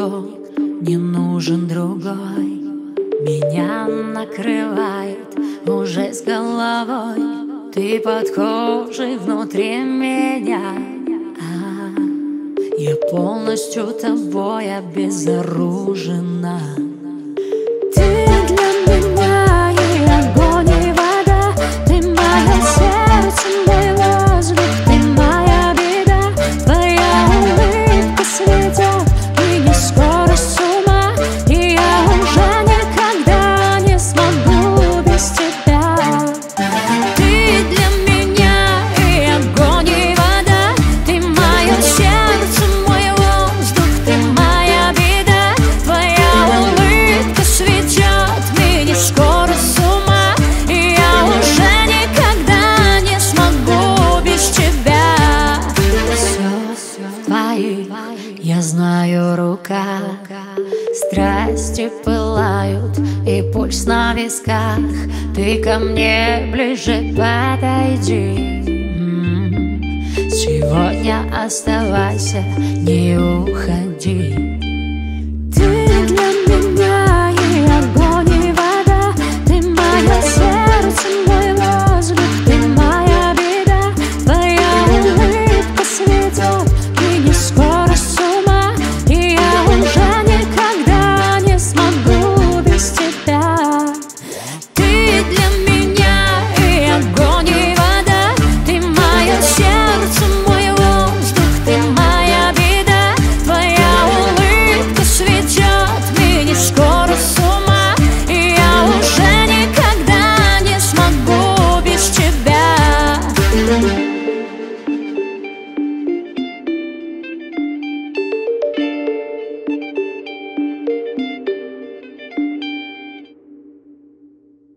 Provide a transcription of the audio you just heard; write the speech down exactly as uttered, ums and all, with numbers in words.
никто, не нужен другой. Меня накрывает уже с головой. Ты под кожей внутри меня. а, Я полностью тобой обезоружена. Ты для меня и огонь, и вода. Ты мое сердце, мой воздух. Ты моя беда. Твоя улыбка светет, и не скоро с ума. И я уже никогда не смогу без тебя. Ты для меня и огонь, и вода. Ты мое сердце, мой воздух. Ты моя беда. Твоя улыбка светет, и не скоро с ума. И я уже никогда не смогу без тебя. Все в твоих, я знаю, руках. Страсти пылают, и пульс на висках. Ты ко мне ближе подойди. М-м. Сегодня оставайся, не уходи.